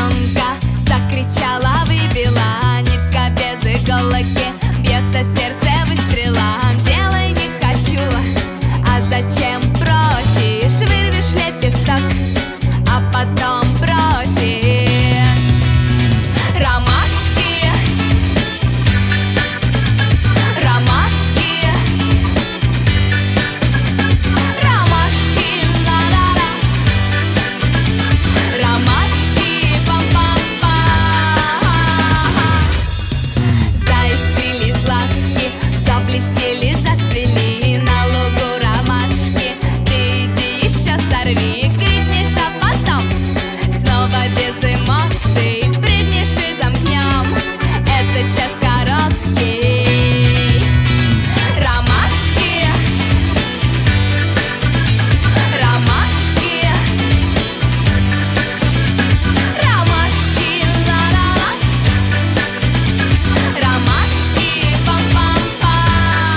девчонка закричала, выпила, нитка без иголки, бьется сердце выстрелом. Делай не хочу, а зачем просишь? Вырвешь лепесток, а потом бросишь. Ромашки, ромашки, ромашки, ла-ла-ла, ромашки, пам-пам-пам. Заискрились глазки, заблестели, зацвели на лугу ромашки. Ты иди еще сорви, крикнешь, а потом снова без эмоций прыгнешь и замкнем этот час короткий. Ромашки, ромашки, ромашки, ла-ла-ла, ромашки, пам-пам-пам.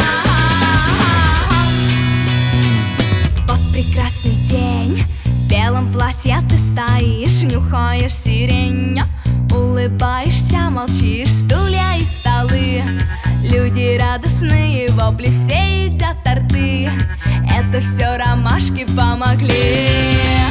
Вот прекрасный день, в белом платье ты стоишь, нюхаешь сирень, улыбаешься, молчишь, стулья и столы, люди радостные, вопли, все едят торты. Это все ромашки помогли.